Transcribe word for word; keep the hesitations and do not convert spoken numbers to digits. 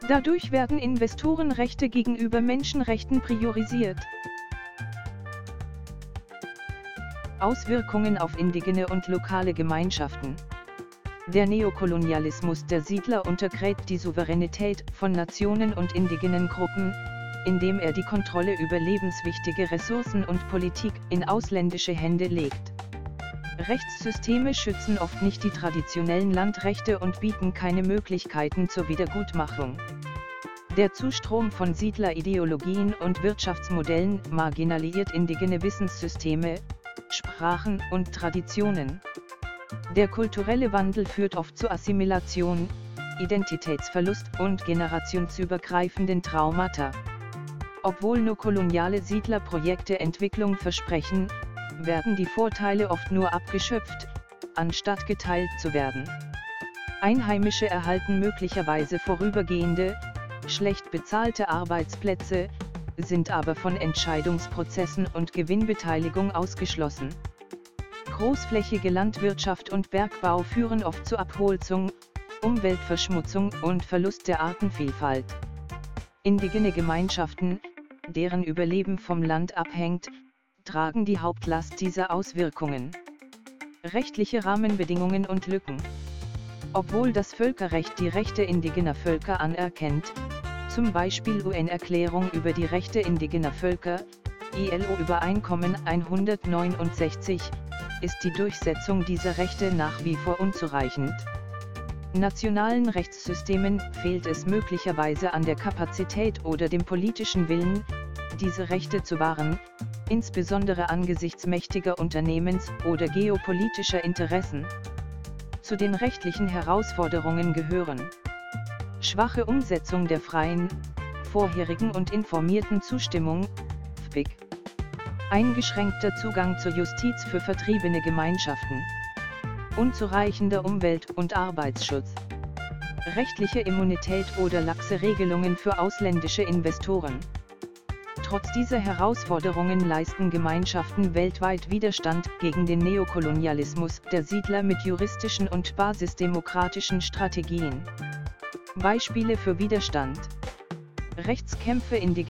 Dadurch werden Investorenrechte gegenüber Menschenrechten priorisiert. Auswirkungen auf indigene und lokale Gemeinschaften. Der Neokolonialismus der Siedler untergräbt die Souveränität von Nationen und indigenen Gruppen, indem er die Kontrolle über lebenswichtige Ressourcen und Politik in ausländische Hände legt. Rechtssysteme schützen oft nicht die traditionellen Landrechte und bieten keine Möglichkeiten zur Wiedergutmachung. Der Zustrom von Siedlerideologien und Wirtschaftsmodellen marginalisiert indigene Wissenssysteme, Sprachen und Traditionen. Der kulturelle Wandel führt oft zu Assimilation, Identitätsverlust und generationsübergreifenden Traumata. Obwohl nur koloniale Siedlerprojekte Entwicklung versprechen, werden die Vorteile oft nur abgeschöpft, anstatt geteilt zu werden. Einheimische erhalten möglicherweise vorübergehende, schlecht bezahlte Arbeitsplätze, sind aber von Entscheidungsprozessen und Gewinnbeteiligung ausgeschlossen. Großflächige Landwirtschaft und Bergbau führen oft zu Abholzung, Umweltverschmutzung und Verlust der Artenvielfalt. Indigene Gemeinschaften, deren Überleben vom Land abhängt, tragen die Hauptlast dieser Auswirkungen. Rechtliche Rahmenbedingungen und Lücken. Obwohl das Völkerrecht die Rechte indigener Völker anerkennt, zum Beispiel U N-Erklärung über die Rechte indigener Völker, I L O-Übereinkommen hundertneunundsechzig, ist die Durchsetzung dieser Rechte nach wie vor unzureichend. Nationalen Rechtssystemen fehlt es möglicherweise an der Kapazität oder dem politischen Willen, diese Rechte zu wahren, insbesondere angesichts mächtiger Unternehmens- oder geopolitischer Interessen. Zu den rechtlichen Herausforderungen gehören: schwache Umsetzung der freien, vorherigen und informierten Zustimmung, F P I C, eingeschränkter Zugang zur Justiz für vertriebene Gemeinschaften, unzureichender Umwelt- und Arbeitsschutz, rechtliche Immunität oder laxe Regelungen für ausländische Investoren. Trotz dieser Herausforderungen leisten Gemeinschaften weltweit Widerstand gegen den Neokolonialismus der Siedler mit juristischen und basisdemokratischen Strategien. Beispiele für Widerstand: Rechtskämpfe indigener